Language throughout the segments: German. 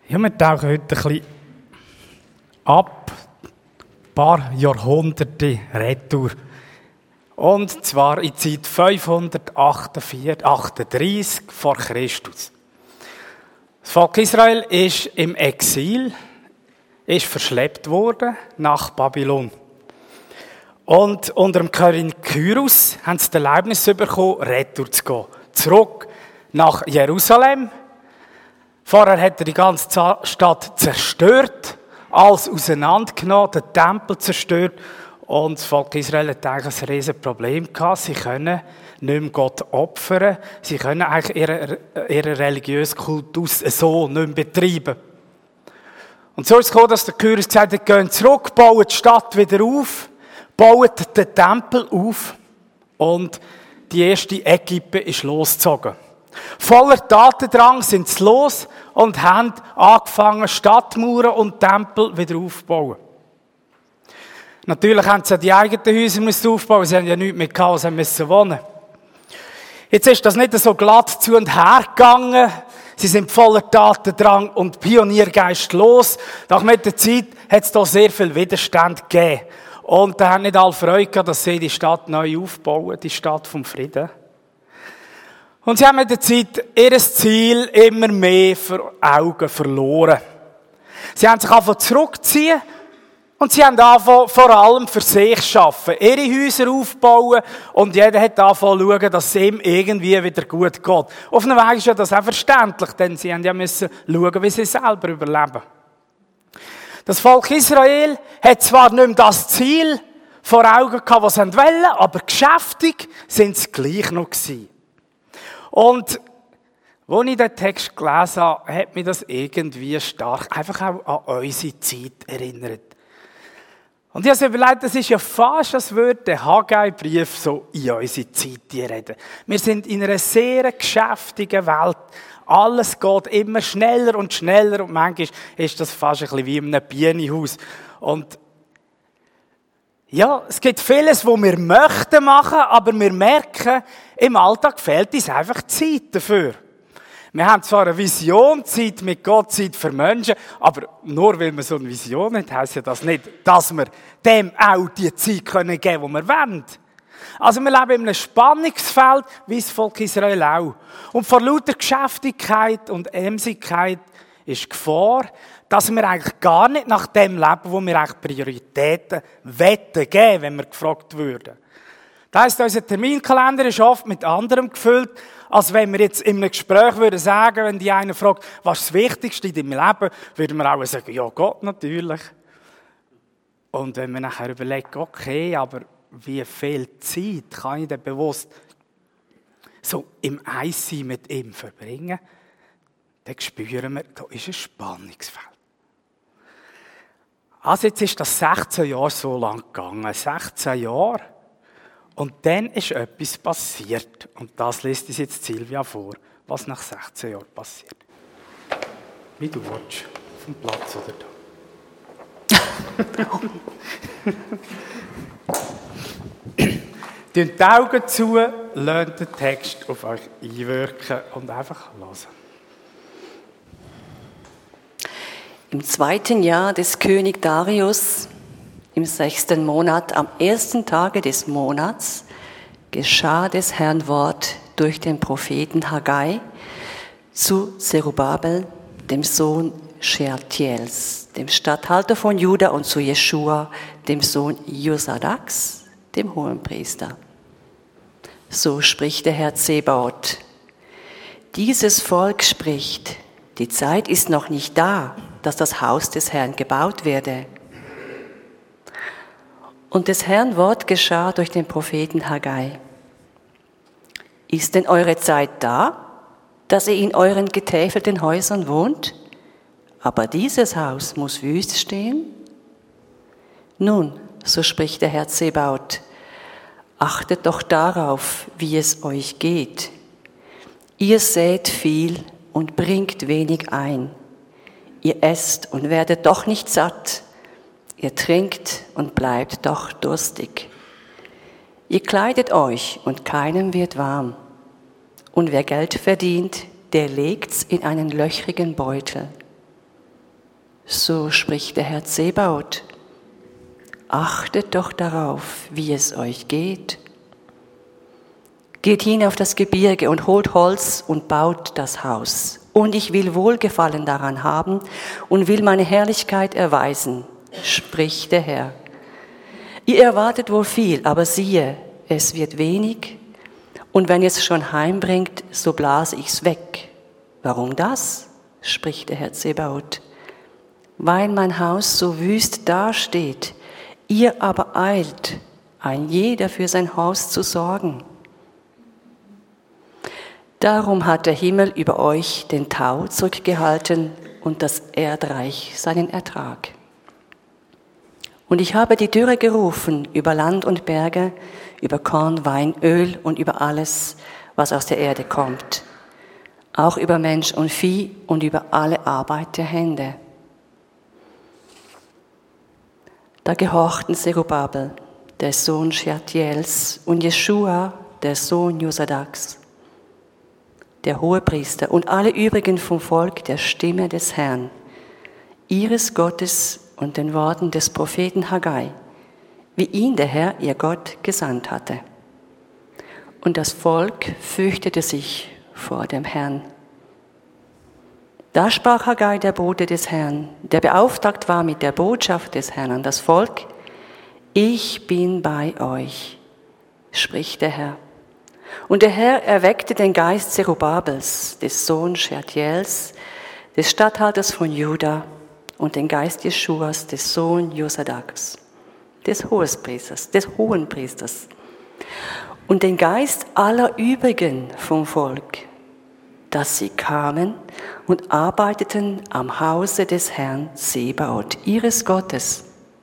Ja, wir tauchen heute ein bisschen ab, ein paar Jahrhunderte retour. Und zwar in die Zeit 538 vor Christus. Das Volk Israel ist im Exil, ist verschleppt worden nach Babylon. Und unter dem König Kyros haben sie die Erlaubnis bekommen, retour zu gehen. Zurück nach Jerusalem. Vorher hat er die ganze Stadt zerstört, alles auseinandergenommen, den Tempel zerstört. Und das Volk Israel hat eigentlich ein riesiges Problem gehabt. Sie können nicht mehr Gott opfern. Sie können eigentlich ihren religiösen Kultus so nicht mehr betreiben. Und so ist es gekommen, dass der Kyros gesagt hat, gehen zurück, bauen die Stadt wieder auf, bauen den Tempel auf. Und die erste Equipe ist losgezogen. Voller Tatendrang sind sie los und haben angefangen, Stadtmauern und Tempel wieder aufzubauen. Natürlich haben sie die eigenen Häuser aufbauen, sie haben ja nichts mehr gehabt, sie müssen wohnen. Jetzt ist das nicht so glatt zu und her gegangen. Sie sind voller Tatendrang und Pioniergeist los. Nach der Zeit hat es da sehr viel Widerstand gegeben. Und da haben nicht alle Freude gehabt, dass sie die Stadt neu aufbauen, die Stadt vom Frieden. Und sie haben mit der Zeit ihr Ziel immer mehr vor Augen verloren. Sie haben sich angefangen zurückziehen und sie haben angefangen vor allem für sich zu arbeiten, ihre Häuser aufbauen und jeder hat angefangen zu schauen, dass es ihm irgendwie wieder gut geht. Auf einem Weg ist ja das auch verständlich, denn sie haben ja müssen schauen, wie sie selber überleben. Das Volk Israel hat zwar nicht mehr das Ziel vor Augen gehabt, was sie wollten, aber geschäftig sind sie gleich noch gewesen. Und als ich den Text gelesen habe, hat mich das irgendwie stark einfach auch an unsere Zeit erinnert. Und ich habe mir überlegt, das ist ja fast, als würde der Haggai-Brief so in unsere Zeit reden. Wir sind in einer sehr geschäftigen Welt. Alles geht immer schneller und schneller und manchmal ist das fast ein bisschen wie in einem Bienenhaus. Und ja, es gibt vieles, was wir möchten machen, aber wir merken, im Alltag fehlt uns einfach Zeit dafür. Wir haben zwar eine Vision, Zeit mit Gott, Zeit für Menschen, aber nur weil wir so eine Vision haben, heisst ja das nicht, dass wir dem auch die Zeit geben können, die wir wollen. Also wir leben in einem Spannungsfeld, wie das Volk Israel auch. Und vor lauter Geschäftigkeit und Emsigkeit ist die Gefahr, dass wir eigentlich gar nicht nach dem leben, wo wir eigentlich Prioritäten geben, wenn wir gefragt würden. Das heisst, unser Terminkalender ist oft mit anderem gefüllt, als wenn wir jetzt in einem Gespräch würden sagen, wenn die einer fragt, was ist das Wichtigste in deinem Leben, würden wir auch sagen, ja, Gott natürlich. Und wenn wir nachher überlegen, okay, aber wie viel Zeit kann ich denn bewusst so im Eissein mit ihm verbringen, dann spüren wir, da ist ein Spannungsfeld. Also jetzt ist das 16 Jahre so lang gegangen. 16 Jahre. Und dann ist etwas passiert. Und das liest uns jetzt Silvia vor, was nach 16 Jahren passiert. Wie du willst. Vom Platz oder da. Tun die Augen zu, lasst den Text auf euch einwirken und einfach hören. Im 2. Jahr des König Darius, im 6. Monat, am 1. Tage des Monats, geschah des Herrn Wort durch den Propheten Haggai zu Zerubabel, dem Sohn Shealtiels, dem Statthalter von Juda, und zu Jeschua, dem Sohn Josadaks, dem Hohenpriester. So spricht der Herr Zebaoth: Dieses Volk spricht, die Zeit ist noch nicht da, dass das Haus des Herrn gebaut werde. Und des Herrn Wort geschah durch den Propheten Haggai. Ist denn eure Zeit da, dass ihr in euren getäfelten Häusern wohnt? Aber dieses Haus muss wüst stehen? Nun, so spricht der Herr Zebaoth, achtet doch darauf, wie es euch geht. Ihr sät viel und bringt wenig ein. Ihr esst und werdet doch nicht satt. Ihr trinkt und bleibt doch durstig. Ihr kleidet euch und keinem wird warm. Und wer Geld verdient, der legt's in einen löchrigen Beutel. So spricht der Herr Zebaoth. Achtet doch darauf, wie es euch geht. Geht hin auf das Gebirge und holt Holz und baut das Haus. Und ich will Wohlgefallen daran haben und will meine Herrlichkeit erweisen, spricht der Herr. Ihr erwartet wohl viel, aber siehe, es wird wenig. Und wenn ihr es schon heimbringt, so blase ich's weg. Warum das? Spricht der Herr Zebaoth. Weil mein Haus so wüst dasteht, ihr aber eilt, ein jeder für sein Haus zu sorgen. Darum hat der Himmel über euch den Tau zurückgehalten und das Erdreich seinen Ertrag. Und ich habe die Dürre gerufen über Land und Berge, über Korn, Wein, Öl und über alles, was aus der Erde kommt, auch über Mensch und Vieh und über alle Arbeit der Hände. Da gehorchten Zerubabel, der Sohn Shealtiels, und Jeschua, der Sohn Josadaks, der Hohepriester und alle übrigen vom Volk der Stimme des Herrn, ihres Gottes und den Worten des Propheten Haggai, wie ihn der Herr, ihr Gott, gesandt hatte. Und das Volk fürchtete sich vor dem Herrn. Da sprach Haggai, der Bote des Herrn, der beauftragt war mit der Botschaft des Herrn an das Volk: Ich bin bei euch, spricht der Herr. Und der Herr erweckte den Geist Zerubabels, des Sohns Shealtiels, des Statthalters von Juda, und den Geist Jeschuas, des Sohn Josadaks, des Hohenpriesters, und den Geist aller übrigen vom Volk, dass sie kamen und arbeiteten am Hause des Herrn Zebaoth, ihres Gottes.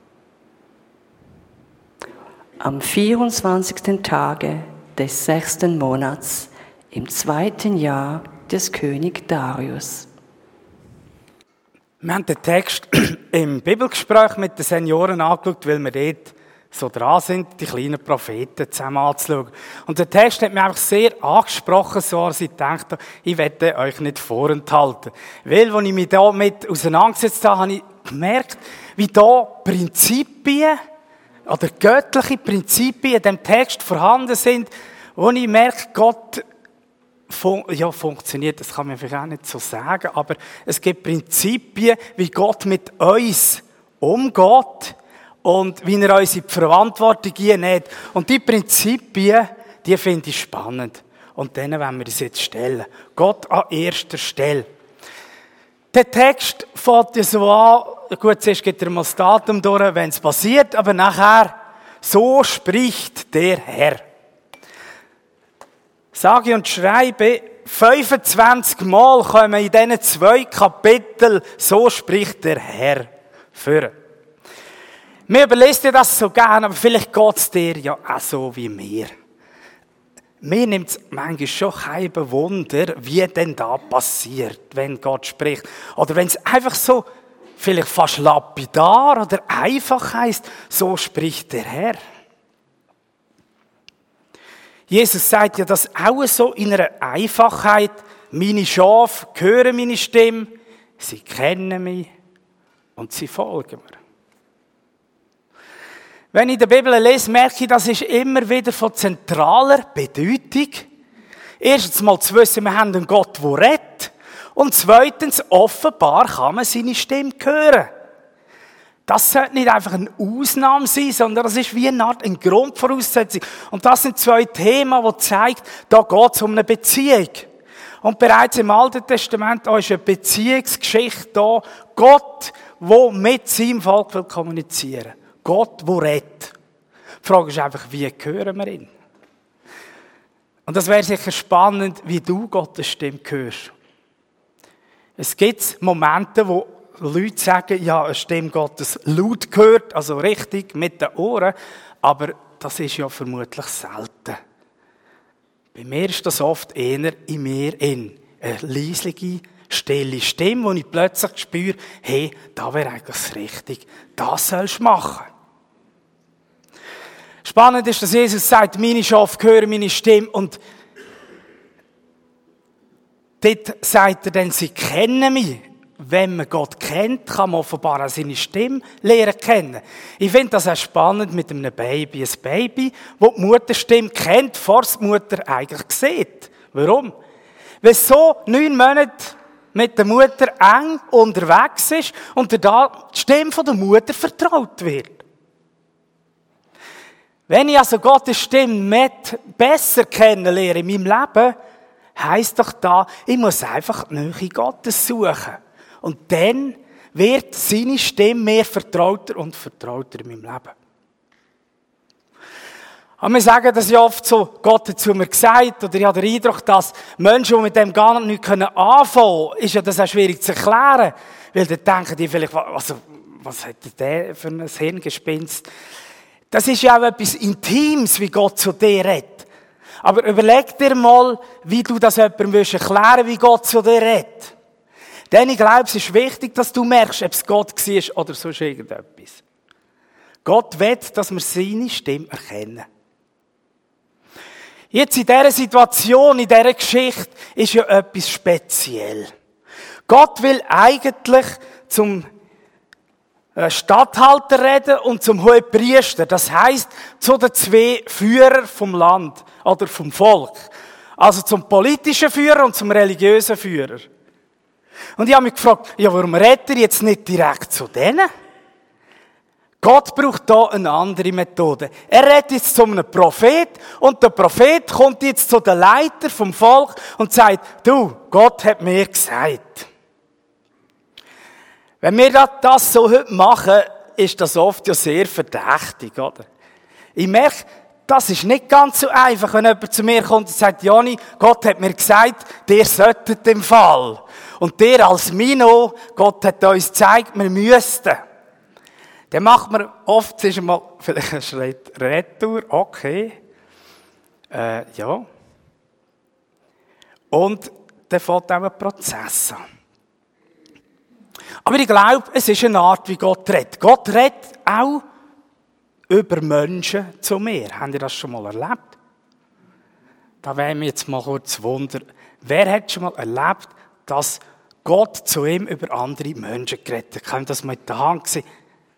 Am 24. Tage des 6. Monats, im 2. Jahr des König Darius. Wir haben den Text im Bibelgespräch mit den Senioren angeschaut, weil wir dort so dran sind, die kleinen Propheten zusammen anzuschauen. Und der Text hat mich einfach sehr angesprochen, so als ich dachte, ich werde euch nicht vorenthalten. Weil, als ich mich damit auseinandergesetzt habe, habe ich gemerkt, wie da Prinzipien oder göttliche Prinzipien in diesem Text vorhanden sind, wo ich merke, Gott funktioniert, das kann man vielleicht auch nicht so sagen, aber es gibt Prinzipien, wie Gott mit uns umgeht und wie er uns in die Verantwortung nimmt. Und die Prinzipien, die finde ich spannend. Und denen wollen wir uns jetzt stellen. Gott an erster Stelle. Der Text fängt ja so an, gut, zuerst geht er mal das Datum durch, wenn es passiert, aber nachher, so spricht der Herr. Sage und schreibe, 25 Mal kommen in diesen 2 Kapiteln, so spricht der Herr, vor. Mir überlässt dir das so gern, aber vielleicht geht es dir ja auch so wie mir. Mir nimmt es manchmal schon kein Wunder, wie denn da passiert, wenn Gott spricht. Oder wenn es einfach so, vielleicht fast lapidar oder einfach heisst, so spricht der Herr. Jesus sagt ja das auch so in einer Einfachheit. Meine Schafe hören meine Stimme, sie kennen mich und sie folgen mir. Wenn ich in der Bibel lese, merke ich, das ist immer wieder von zentraler Bedeutung. Erstens mal zu wissen, wir haben einen Gott, der redet. Und zweitens, offenbar kann man seine Stimme hören. Das sollte nicht einfach eine Ausnahme sein, sondern das ist wie eine Art eine Grundvoraussetzung. Und das sind 2 Themen, die zeigen, da geht es um eine Beziehung. Und bereits im Alten Testament da ist eine Beziehungsgeschichte da. Gott, der mit seinem Volk will kommunizieren. Gott, der redet. Die Frage ist einfach, wie hören wir ihn? Und das wäre sicher spannend, wie du Gottes Stimme hörst. Es gibt Momente, wo Leute sagen, ja, eine Stimme Gottes laut gehört, also richtig mit den Ohren, aber das ist ja vermutlich selten. Bei mir ist das oft eher in mir eine leisliche, stille Stimme, wo ich plötzlich spüre, hey, da wäre eigentlich richtig, das sollst du machen. Spannend ist, dass Jesus sagt, meine Schafe hören meine Stimme und dort sagt er dann, sie kennen mich. wenn man Gott kennt, kann man offenbar auch seine Stimme lernen kennen. Ich finde das auch spannend mit einem Baby. Ein Baby, das die Mutterstimme kennt, bevor es die Mutter eigentlich sieht. Warum? Weil es so 9 Monate mit der Mutter eng unterwegs ist und da die Stimme von der Mutter vertraut wird. Wenn ich also Gottes Stimme besser kennenlerne in meinem Leben, heisst doch da, ich muss einfach die Nähe Gottes suchen. Und dann wird seine Stimme mehr vertrauter und vertrauter in meinem Leben. Aber wir sagen das ja oft so, Gott hat zu mir gesagt, oder ich habe den Eindruck, dass Menschen, die mit dem gar nicht anfangen können, ist ja das auch schwierig zu erklären. Weil dann denken die vielleicht, was hat der für ein Hirngespinst? Das ist ja auch etwas Intimes, wie Gott zu dir redet. Aber überleg dir mal, wie du das jemandem erklären willst, wie Gott zu dir redet. Denn ich glaube, es ist wichtig, dass du merkst, ob es Gott war oder sonst irgendetwas. Gott will, dass wir seine Stimme erkennen. Jetzt in dieser Situation, in dieser Geschichte, ist ja etwas speziell. Gott will eigentlich zum Statthalter reden und zum Hohepriester. Das heisst, zu den 2 Führern vom Land oder vom Volk. Also zum politischen Führer und zum religiösen Führer. Und ich habe mich gefragt, ja, warum redet er jetzt nicht direkt zu denen? Gott braucht hier eine andere Methode. Er redet jetzt zu einem Prophet und der Prophet kommt jetzt zu den Leiter vom Volk und sagt, du, Gott hat mir gesagt. Wenn wir das so heute machen, ist das oft ja sehr verdächtig, oder? Ich merke, das ist nicht ganz so einfach, wenn jemand zu mir kommt und sagt, Joni, Gott hat mir gesagt, der solltet im Fall. Und der als Mino, Gott hat uns gezeigt, wir müssten. Dann macht man oft, ist mal vielleicht ein Schritt Retour, okay. Ja. Und dann fängt auch ein Prozess an. Aber ich glaube, es ist eine Art, wie Gott redet. Gott redet auch über Menschen zu mir. Habt ihr das schon mal erlebt? Da wäre mir jetzt mal kurz Wunder. Wer hat schon mal erlebt, dass Gott zu ihm über andere Menschen geredet hat? Können das mal in der Hand sehen?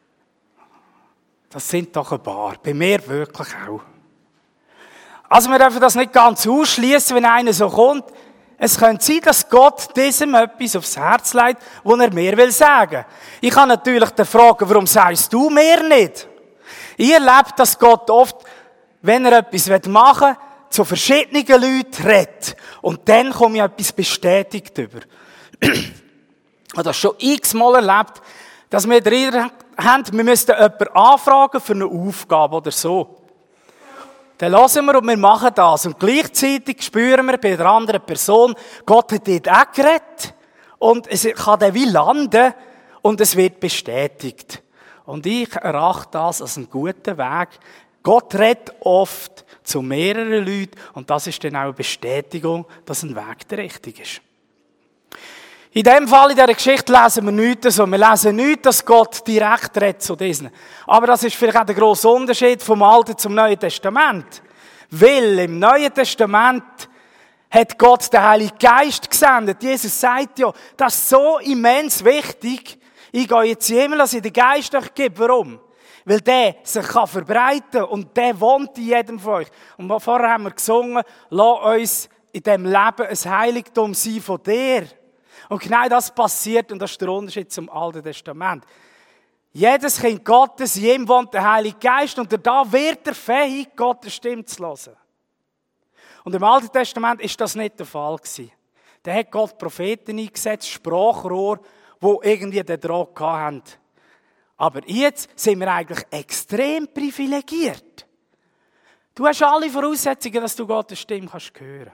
Das sind doch ein paar. Bei mir wirklich auch. Also wir dürfen das nicht ganz ausschließen, wenn einer so kommt. Es könnte sein, dass Gott diesem etwas aufs Herz legt, was er mir will sagen. Ich kann natürlich dann fragen, warum sagst du mir nicht? Ich erlebe, dass Gott oft, wenn er etwas machen will, zu verschiedenen Leuten redet. Und dann komme ich etwas bestätigt über. Ich habe das schon x-mal erlebt, dass wir den Eindruck haben, wir müssten jemanden anfragen für eine Aufgabe oder so. Dann hören wir und wir machen das. Und gleichzeitig spüren wir bei der anderen Person, Gott hat dort auch geredet. Und es kann dann wie landen und es wird bestätigt. Und ich erachte das als einen guten Weg. Gott redet oft zu mehreren Leuten und das ist dann auch eine Bestätigung, dass ein Weg der richtige ist. In dem Fall, in dieser Geschichte, lesen wir nichts so. Wir lesen nichts, dass Gott direkt redet zu diesen. Aber das ist vielleicht auch der grosse Unterschied vom Alten zum Neuen Testament. Weil im Neuen Testament hat Gott den Heiligen Geist gesendet. Jesus sagt ja, das ist so immens wichtig. Ich gehe jetzt in den Himmel, dass ich den Geist euch gebe. Warum? Weil der sich verbreiten kann und der wohnt in jedem von euch. Und vorher haben wir gesungen, lass uns in diesem Leben ein Heiligtum sein von dir. Und genau das passiert, und das ist der Unterschied zum Alten Testament. Jedes Kind Gottes, in jedem wohnt der Heilige Geist, und da wird er fähig, Gottes Stimme zu hören. Und im Alten Testament ist das nicht der Fall gewesen. Da hat Gott Propheten eingesetzt, Sprachrohr, die irgendwie den Druck hatten. Aber jetzt sind wir eigentlich extrem privilegiert. Du hast alle Voraussetzungen, dass du Gottes Stimme hören kannst.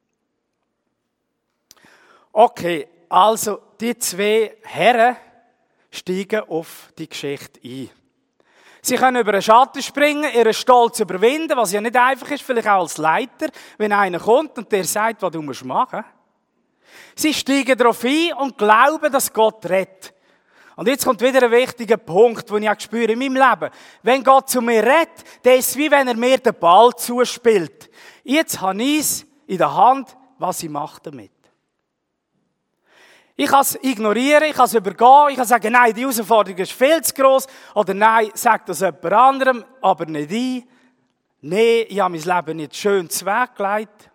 Okay, also die 2 Herren steigen auf die Geschichte ein. Sie können über einen Schatten springen, ihren Stolz überwinden, was ja nicht einfach ist, vielleicht auch als Leiter, wenn einer kommt und der sagt, was du machen musst. Sie steigen darauf ein und glauben, dass Gott rettet. Und jetzt kommt wieder ein wichtiger Punkt, den ich auch spüre in meinem Leben. Wenn Gott zu mir redet, dann ist es wie wenn er mir den Ball zuspielt. Jetzt habe ich es in der Hand, was ich mache damit. Ich kann es ignorieren, ich kann es übergehen, ich kann sagen, nein, die Herausforderung ist viel zu gross. Oder nein, sag das jemand anderem, aber nicht ich. Nein, ich habe mein Leben nicht schön weggelegt.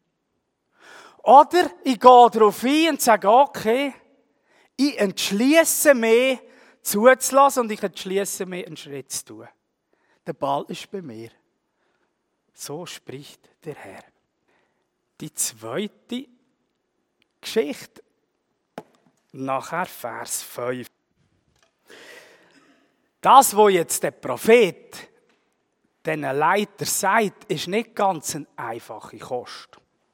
Oder ich gehe darauf ein und sage, okay, ich entschliesse mich, zuzulassen und ich entschliesse mich, einen Schritt zu tun. Der Ball ist bei mir. So spricht der Herr. Die zweite Geschichte, nachher Vers 5. Das, was jetzt der Prophet den Leiter sagt, ist nicht ganz eine einfache Kost.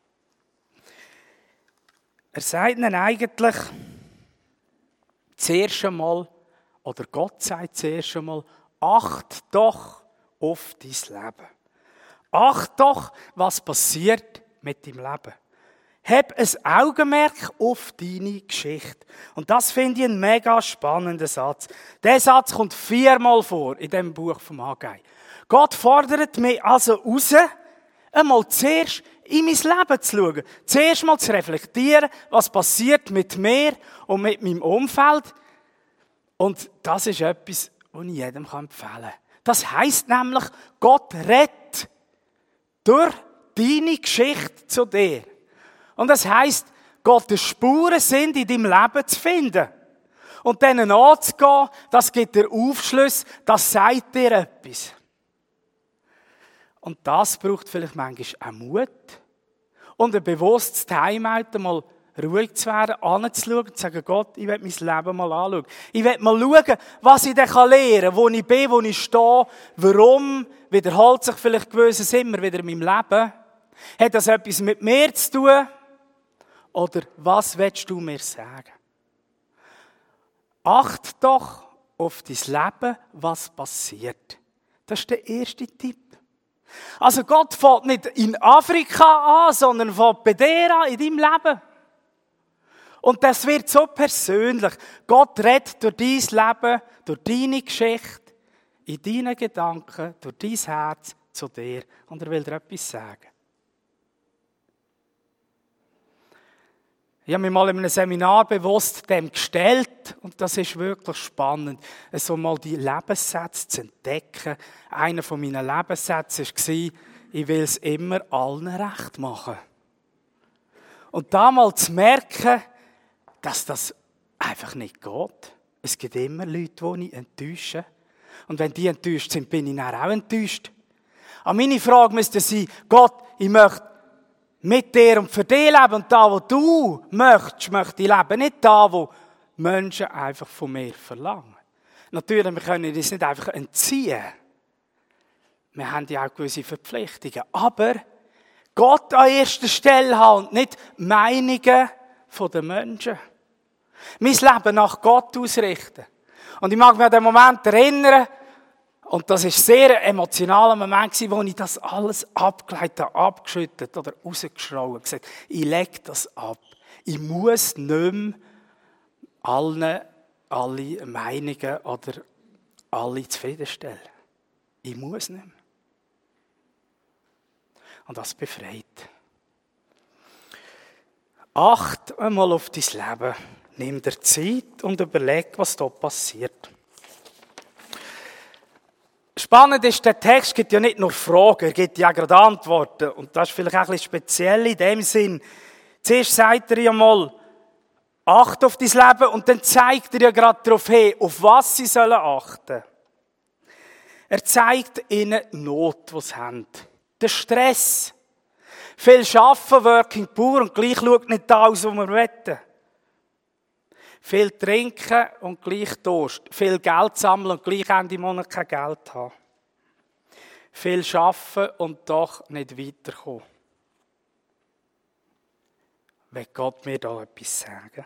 Er sagt ihnen eigentlich zuerst einmal, oder Gott sagt zuerst einmal, acht doch auf dein Leben. Acht doch, was passiert mit deinem Leben. Hab ein Augenmerk auf deine Geschichte. Und das finde ich einen mega spannenden Satz. Der Satz kommt 4-mal vor in dem Buch vom Haggai. Gott fordert mich also raus, einmal zuerst in mein Leben zu schauen. Zuerst mal zu reflektieren, was passiert mit mir und mit meinem Umfeld. Und das ist etwas, was ich jedem empfehlen kann. Das heisst nämlich, Gott rettet durch deine Geschichte zu dir. Und das heisst, Gottes Spuren sind in deinem Leben zu finden. Und denen anzugehen, das gibt dir Aufschluss, das sagt dir etwas. Und das braucht vielleicht manchmal auch Mut. Und ein bewusstes Timeout, mal ruhig zu werden, anzuschauen und zu sagen, Gott, ich will mein Leben mal anschauen. Ich will mal schauen, was ich dann lernen kann, wo ich bin, wo ich stehe, warum wiederholt sich vielleicht Gewisses immer wieder in meinem Leben. Hat das etwas mit mir zu tun? Oder was willst du mir sagen? Acht doch auf dein Leben, was passiert. Das ist der erste Tipp. Also Gott fängt nicht in Afrika an, sondern fängt bei dir an, in deinem Leben. Und das wird so persönlich. Gott redet durch dein Leben, durch deine Geschichte, in deinen Gedanken, durch dein Herz zu dir. Und er will dir etwas sagen. Ich habe mich mal in einem Seminar bewusst dem gestellt und das ist wirklich spannend, so mal die Lebenssätze zu entdecken. Einer von meinen Lebenssätzen war, ich will es immer allen recht machen. Und da mal zu merken, dass das einfach nicht geht. Es gibt immer Leute, die ich enttäusche. Und wenn die enttäuscht sind, bin ich dann auch enttäuscht. Aber meine Frage müsste sein, Gott, ich möchte mit dir und für dich leben. Und da, wo du möchtest, möchte ich leben. Nicht da, wo Menschen einfach von mir verlangen. Natürlich, wir können uns nicht einfach entziehen. Wir haben ja auch gewisse Verpflichtungen. Aber Gott an erster Stelle haben und nicht Meinungen der Menschen. Mein Leben nach Gott ausrichten. Und ich mag mich an den Moment erinnern, und das war ein sehr emotionaler Moment, wo ich das alles abgeleitet habe, abgeschüttet oder rausgeschraubt und gesagt, ich lege das ab. Ich muss nicht mehr alle Meinungen oder alle zufriedenstellen. Ich muss nicht mehr. Und das befreit. Acht einmal auf dein Leben. Nimm dir Zeit und überleg, was da passiert. Spannend ist, der Text gibt ja nicht nur Fragen, er gibt ja gerade Antworten. Und das ist vielleicht auch ein bisschen speziell in dem Sinn. Zuerst sagt er ja mal, acht auf dein Leben und dann zeigt er ja gerade darauf hin, auf was sie sollen achten. Er zeigt ihnen die Not, die sie haben. Den Stress. Viel arbeiten, working poor und gleich schaut nicht da aus, wo wir wollen. Viel trinken und gleich Durst. Viel Geld sammeln und gleich Ende Monat kein Geld haben. Viel arbeiten und doch nicht weiterkommen. Will Gott mir da etwas sagen?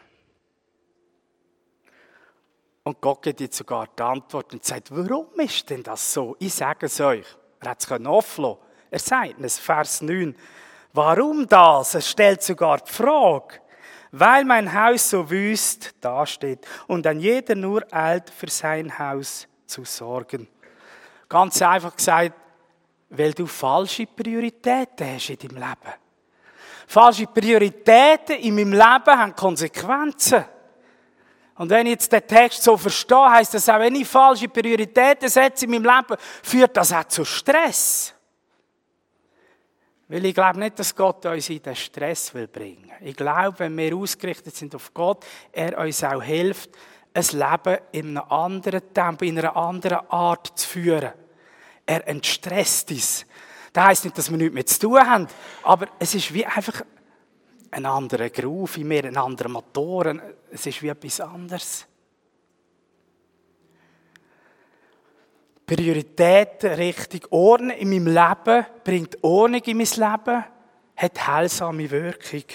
Und Gott gibt jetzt sogar die Antwort und sagt, warum ist denn das so? Ich sage es euch. Er hat es offen lassen. Er sagt es, Vers 9. Warum das? Er stellt sogar die Frage. Weil mein Haus so wüst dasteht und ein jeder nur eilt, für sein Haus zu sorgen. Ganz einfach gesagt, weil du falsche Prioritäten hast in deinem Leben. Falsche Prioritäten in meinem Leben haben Konsequenzen. Und wenn ich jetzt den Text so verstehe, heisst das auch, wenn ich falsche Prioritäten setze in meinem Leben, führt das auch zu Stress. Weil ich glaube nicht, dass Gott uns in den Stress bringen will. Ich glaube, wenn wir ausgerichtet sind auf Gott, er uns auch hilft, ein Leben in einem anderen Tempo, in einer anderen Art zu führen. Er entstresst uns. Das heisst nicht, dass wir nichts mehr zu tun haben, aber es ist wie einfach ein anderer Groove in mir, ein anderer Motor. Es ist wie etwas anderes. Prioritäten richtig ordnen in meinem Leben, bringt Ordnung in mein Leben, hat heilsame Wirkung.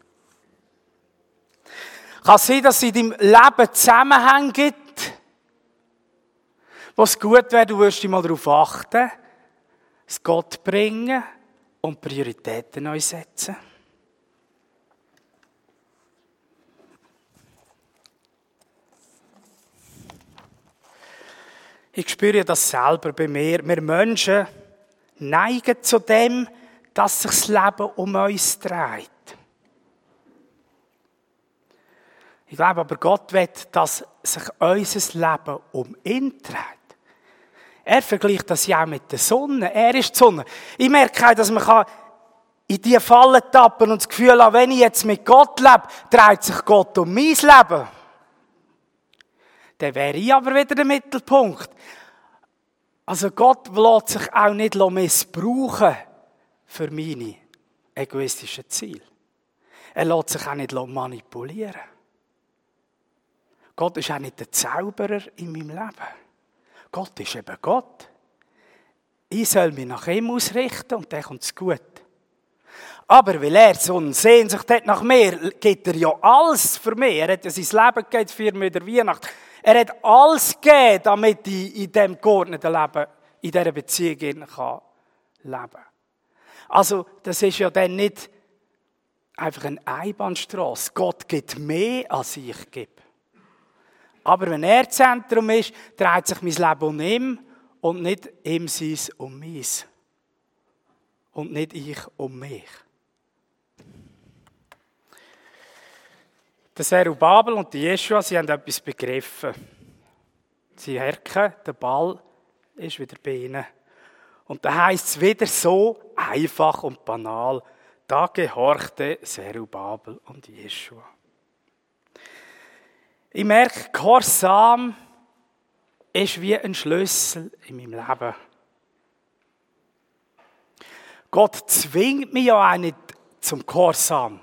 Kann es sein, dass es in deinem Leben Zusammenhänge gibt, wo es gut wäre, du wirst dich mal darauf achten, es Gott bringen und Prioritäten neu setzen. Ich spüre das selber bei mir. Wir Menschen neigen zu dem, dass sich das Leben um uns dreht. Ich glaube aber, Gott will, dass sich unser Leben um ihn dreht. Er vergleicht das ja auch mit der Sonne. Er ist die Sonne. Ich merke auch, dass man in diese Falle tappen und das Gefühl haben, wenn ich jetzt mit Gott lebe, dreht sich Gott um mein Leben. Dann wäre ich aber wieder der Mittelpunkt. Also Gott lässt sich auch nicht missbrauchen für meine egoistischen Ziele. Er lässt sich auch nicht manipulieren. Gott ist auch nicht der Zauberer in meinem Leben. Gott ist eben Gott. Ich soll mich nach ihm ausrichten und dann kommt es gut. Aber weil er so eine Sehnsucht hat nach mir, gibt er ja alles für mich. Er hat ja sein Leben gegeben für mich in der Weihnacht. Er hat alles gegeben, damit ich in diesem geordneten Leben, in dieser Beziehung leben kann. Also, das ist ja dann nicht einfach eine Einbahnstrasse. Gott gibt mehr, als ich gebe. Aber wenn er Zentrum ist, dreht sich mein Leben um ihn und nicht ihm sein um mich. Und nicht ich um mich. Der Zerubabel und die Jeschua, sie haben etwas begriffen. Sie merken, der Ball ist wieder bei ihnen. Und da heisst es wieder so einfach und banal. Da gehorchte Zerubabel und Jeschua. Ich merke, Gehorsam ist wie ein Schlüssel in meinem Leben. Gott zwingt mich ja auch nicht zum Gehorsam.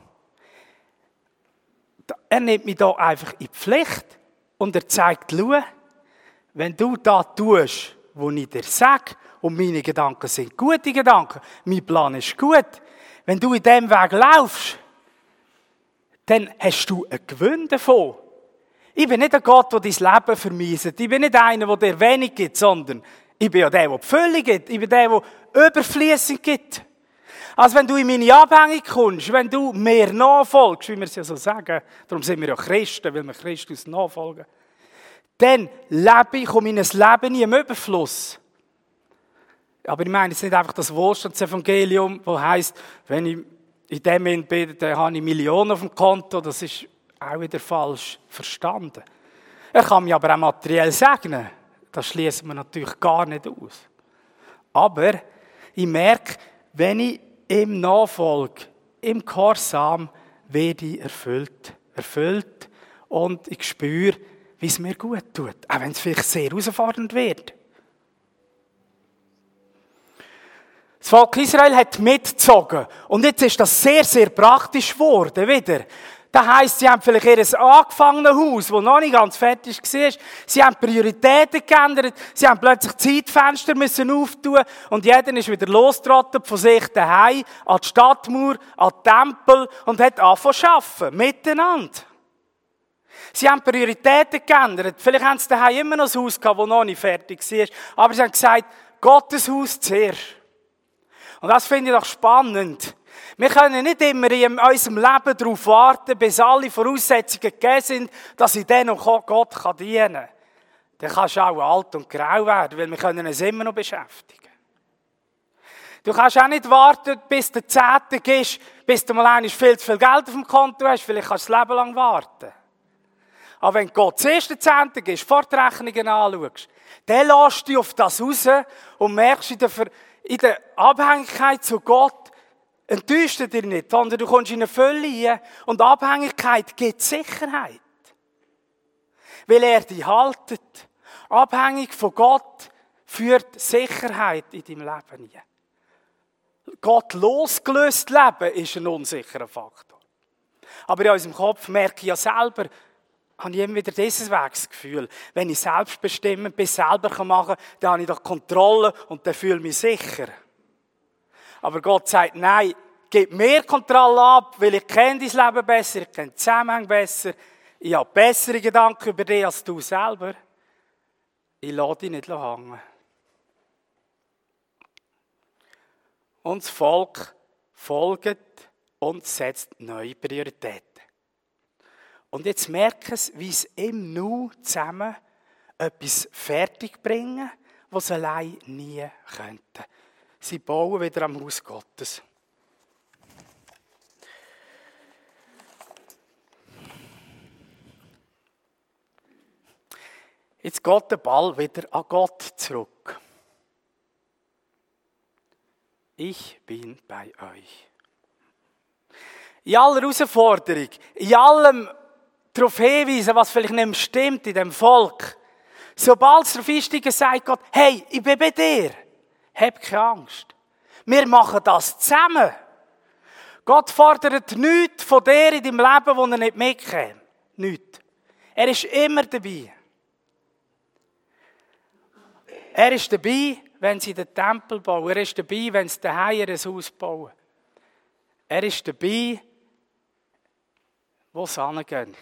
Er nimmt mich da einfach in die Pflicht und er zeigt, schau, wenn du das tust, was ich dir sage, und meine Gedanken sind gute Gedanken, mein Plan ist gut, wenn du in diesem Weg laufst, dann hast du einen Gewinn davon. Ich bin nicht ein Gott, der dein Leben vermeiset. Ich bin nicht einer, der dir wenig gibt, sondern ich bin ja der die Fülle gibt. Ich bin der überfliessend gibt. Also wenn du in meine Abhängigkeit kommst, wenn du mir nachfolgst, wie wir es ja so sagen, darum sind wir ja Christen, weil wir Christus nachfolgen, dann komme ich in ein Leben im Überfluss. Aber ich meine jetzt nicht einfach das Wohlstandsevangelium, das heisst, wenn ich in dem bin, dann habe ich Millionen auf dem Konto, das ist auch wieder falsch verstanden. Er kann mich aber auch materiell segnen. Das schließt man natürlich gar nicht aus. Aber ich merke, wenn ich im Nachfolge, im Gehorsam, werde ich erfüllt und ich spüre, wie es mir gut tut. Auch wenn es vielleicht sehr herausfordernd wird. Das Volk Israel hat mitgezogen. Und jetzt ist das sehr, sehr praktisch geworden wieder. Das heisst, sie haben vielleicht ihr angefangenes Haus, das noch nicht ganz fertig war. Sie haben Prioritäten geändert. Sie haben plötzlich Zeitfenster müssen auftun. Und jeder ist wieder losgetrottet von sich daheim, an die Stadtmauer, an den Tempel und hat angefangen zu arbeiten. Miteinander. Sie haben Prioritäten geändert. Vielleicht haben sie daheim immer noch ein Haus gehabt, das noch nicht fertig war. Aber sie haben gesagt, Gottes Haus zuerst. Und das finde ich doch spannend. Wir können nicht immer in unserem Leben darauf warten, bis alle Voraussetzungen gegeben sind, dass ich dann noch Gott dienen kann. Dann kannst du auch alt und grau werden, weil wir können uns immer noch beschäftigen. Du kannst auch nicht warten, bis der 10. ist, bis du mal viel zu viel Geld auf dem Konto hast. Vielleicht kannst du das Leben lang warten. Aber wenn Gott das erste Zehnte gibst, vor die Rechnungen anschaust, dann lässt du dich auf das raus und merkst in der Abhängigkeit zu Gott, enttäuscht er dich nicht, sondern du kommst in eine Fülle rein und Abhängigkeit gibt Sicherheit. Weil er dich haltet. Abhängig von Gott führt Sicherheit in deinem Leben rein. Gott losgelöst leben ist ein unsicherer Faktor. Aber in unserem Kopf merke ich ja selber, habe ich immer wieder dieses Wegsgefühl. Wenn ich selbstbestimmt bin, selber machen kann, dann habe ich doch Kontrolle und dann fühle ich mich sicher. Aber Gott sagt, nein, gib mir Kontrolle ab, weil ich kenne dein Leben besser, ich kenne den Zusammenhang besser, ich habe bessere Gedanken über dich als du selber. Ich lasse dich nicht hängen. Und das Volk folgt und setzt neue Prioritäten. Und jetzt merken sie, wie sie im Nu zusammen etwas fertigbringen, was sie allein nie könnten. Sie bauen wieder am Haus Gottes. Jetzt geht der Ball wieder an Gott zurück. Ich bin bei euch. In aller Herausforderung, in allem darauf hinweisen, was vielleicht nicht mehr stimmt in dem Volk. Sobald es darauf einsteigen, sagt Gott, hey, ich bin bei dir. Hab keine Angst. Wir machen das zusammen. Gott fordert nichts von dir in deinem Leben, wo er nicht mitkäme. Nichts. Er ist immer dabei. Er ist dabei, wenn sie den Tempel bauen. Er ist dabei, wenn sie daheim ein Haus bauen. Er ist dabei, wo sie hingehen.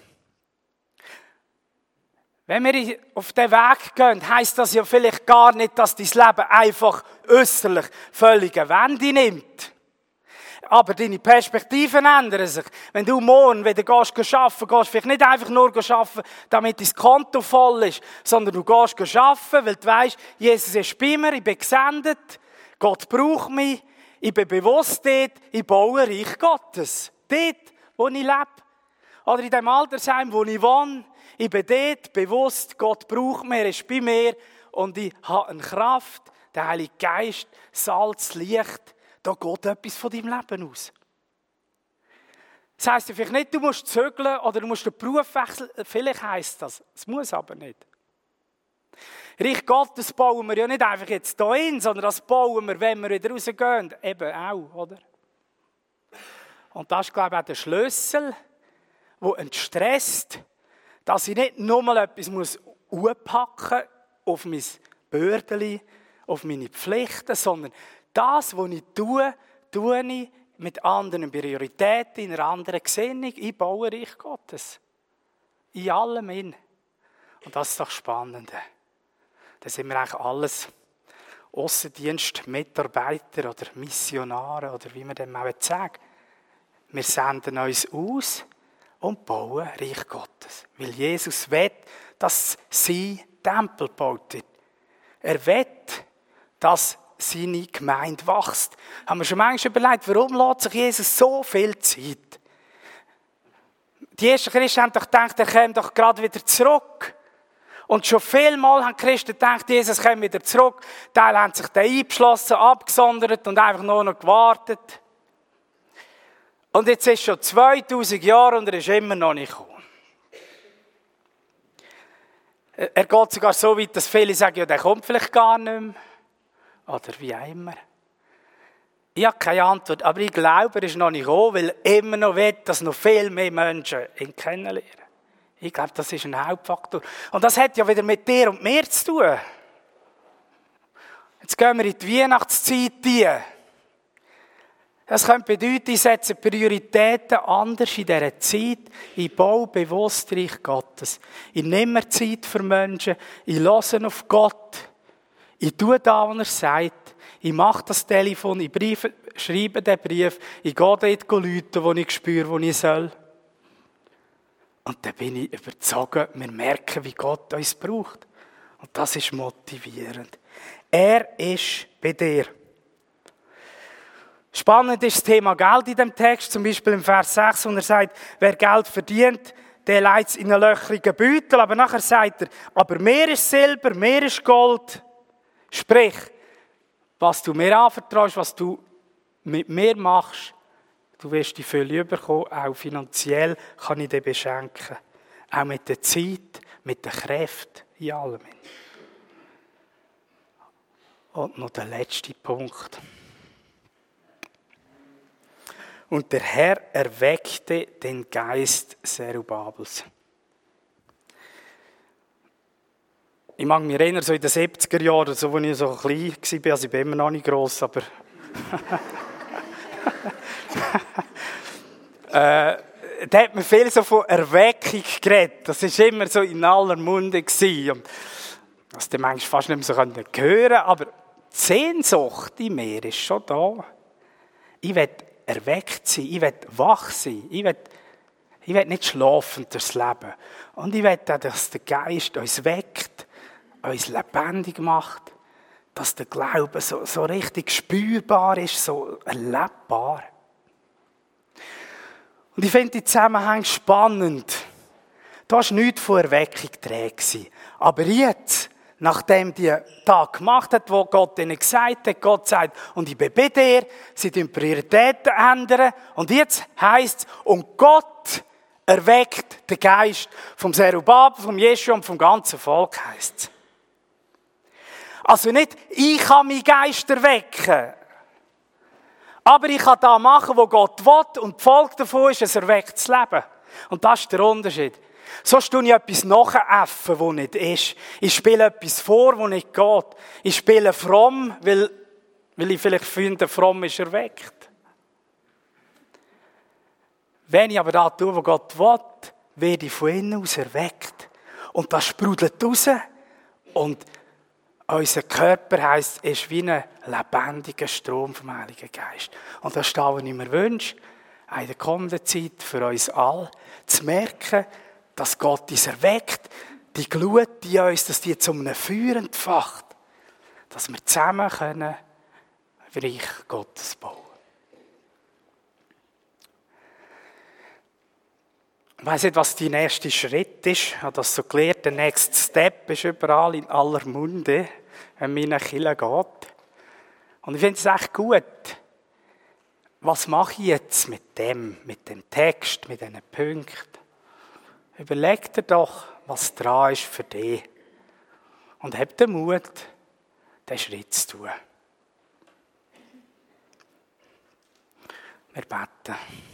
Wenn wir auf den Weg gehen, heisst das ja vielleicht gar nicht, dass dein Leben einfach äußerlich völlige Wende nimmt. Aber deine Perspektiven ändern sich. Wenn du morgen wieder arbeiten gehst vielleicht nicht einfach nur arbeiten, damit dein Konto voll ist, sondern du gehst arbeiten, weil du weisst, Jesus ist bei mir, ich bin gesendet, Gott braucht mich, ich bin bewusst dort, ich baue ein Reich Gottes. Dort, wo ich lebe. Oder in dem Altersheim, wo ich wohne. Ich bin dort bewusst, Gott braucht mich, er ist bei mir und ich habe eine Kraft, der Heilige Geist, Salz, Licht. Da geht etwas von deinem Leben aus. Das heisst ja vielleicht nicht, du musst zügeln oder du musst den Beruf wechseln. Vielleicht heisst das. Es muss aber nicht. Reich Gottes bauen wir ja nicht einfach jetzt hierhin, sondern das bauen wir, wenn wir wieder rausgehen. Eben auch, oder? Und das ist, glaube ich, auch der Schlüssel, der entstresst, dass ich nicht nur mal etwas aufpacken muss auf mein Bördeli, auf meine Pflichten, sondern das, was ich tue ich mit anderen Prioritäten, in einer anderen Gesinnung. Ich baue Reich Gottes. In allem in. Und das ist doch spannend. Da sind wir eigentlich alles Aussendienstmitarbeiter oder Missionare oder wie man dem auch sagen. Wir senden uns aus und bauen Reich Gottes. Weil Jesus will, dass sein Tempel gebaut wird. Er will, dass seine Gemeinde wächst. Haben wir schon manchmal überlegt, warum lässt sich Jesus so viel Zeit? Die ersten Christen haben doch gedacht, er käme doch gerade wieder zurück. Und schon vielmal haben die Christen gedacht, Jesus käme wieder zurück. Teile haben sich da eingeschlossen, abgesondert und einfach nur noch gewartet. Und jetzt ist schon 2000 Jahre und er ist immer noch nicht gekommen. Er geht sogar so weit, dass viele sagen, ja, der kommt vielleicht gar nicht mehr. Oder wie auch immer. Ich habe keine Antwort, aber ich glaube, er ist noch nicht gekommen, weil er immer noch will, dass noch viel mehr Menschen ihn kennenlernen. Ich glaube, das ist ein Hauptfaktor. Und das hat ja wieder mit dir und mir zu tun. Jetzt gehen wir in die Weihnachtszeit rein. Das könnte bedeuten, ich setze Prioritäten anders in dieser Zeit. Ich baue bewusst Reich Gottes. Ich nehme mir Zeit für Menschen. Ich höre auf Gott. Ich tue da, was er sagt. Ich mache das Telefon, ich schreibe den Brief. Ich gehe dort rufen, wo ich spüre, wo ich soll. Und dann bin ich überzeugt, wir merken, wie Gott uns braucht. Und das ist motivierend. Er ist bei dir. Spannend ist das Thema Geld in dem Text, zum Beispiel im Vers 6, wo er sagt, wer Geld verdient, der legt es in einen löchrigen Beutel, aber nachher sagt er, aber mehr ist Silber, mehr ist Gold. Sprich, was du mir anvertraust, was du mit mir machst, du wirst die Fülle überkommen, auch finanziell kann ich dich beschenken. Auch mit der Zeit, mit der Kraft, in allem. Und noch der letzte Punkt. Und der Herr erweckte den Geist Zerubabels. Ich mag mich erinnern, so in den 70er Jahren, so, als ich so klein war, also ich bin immer noch nicht gross, aber da hat man viel so von Erweckung geredet. Das war immer so in aller Munde. Und das du manchmal fast nicht mehr so hören, aber die Sehnsucht in mir ist schon da. Ich will erweckt sein, ich will wach sein, ich will nicht schlafen durchs Leben. Und ich will auch, dass der Geist uns weckt, uns lebendig macht, dass der Glaube so richtig spürbar ist, so erlebbar. Und ich finde die Zusammenhänge spannend. Da war nichts von Erweckung drin. Aber jetzt, nachdem die Tag gemacht hat, wo Gott ihnen gesagt hat, Gott sagt, und ich bin bei dir, sie die Prioritäten ändern. Und jetzt heisst es, und Gott erweckt den Geist vom Zerubabel, vom Jeschua und vom ganzen Volk, heisst es. Also nicht, ich kann meinen Geist erwecken. Aber ich kann das machen, was Gott will, und die Folge davon ist ein erwecktes Leben. Und das ist der Unterschied. Sonst tue ich etwas nachäffen, das nicht ist. Ich spiele etwas vor, das nicht geht. Ich spiele fromm, weil ich vielleicht finde, fromm ist erweckt. Wenn ich aber das tue, was Gott will, werde ich von innen aus erweckt. Und das sprudelt raus. Und unser Körper heisst, ist wie ein lebendiger Strom vom Heiligen Geist. Und das ist das, was ich mir wünsche, in der kommenden Zeit für uns alle, zu merken, dass Gott uns erweckt, die Glut in uns, dass die zu einem Feuer entfacht, dass wir zusammen können Reich Gottes bauen. Ich weiss nicht, was dein nächster Schritt ist. Ich habe das so gelernt. Der Next Step ist überall in aller Munde, wenn man in eine Kirche geht. Und ich finde es echt gut. Was mache ich jetzt mit dem Text, mit diesen Punkten? Überleg dir doch, was dran ist für dich. Und hab den Mut, diesen Schritt zu tun. Wir beten.